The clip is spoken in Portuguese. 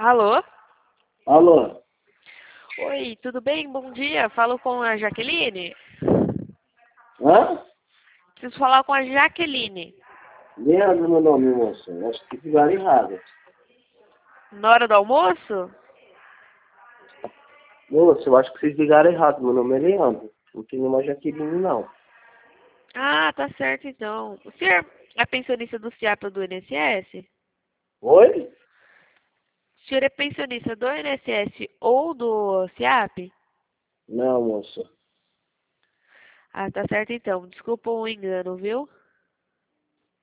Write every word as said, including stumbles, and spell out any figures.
Alô? Alô? Oi, tudo bem? Bom dia. Falo com a Jaqueline? Hã? Preciso falar com a Jaqueline. Leandro, meu nome, moça. Acho que fizeram errado. Na hora do almoço? Moça, eu acho que vocês ligaram errado. Meu nome é Leandro. Não tem nenhuma Jaqueline, não. Ah, tá certo então. O senhor é pensionista do SIAP ou do I N S S? Oi? O senhor é pensionista do I N S S ou do SIAP? Não, moça. Ah, tá certo então. Desculpa o engano, viu?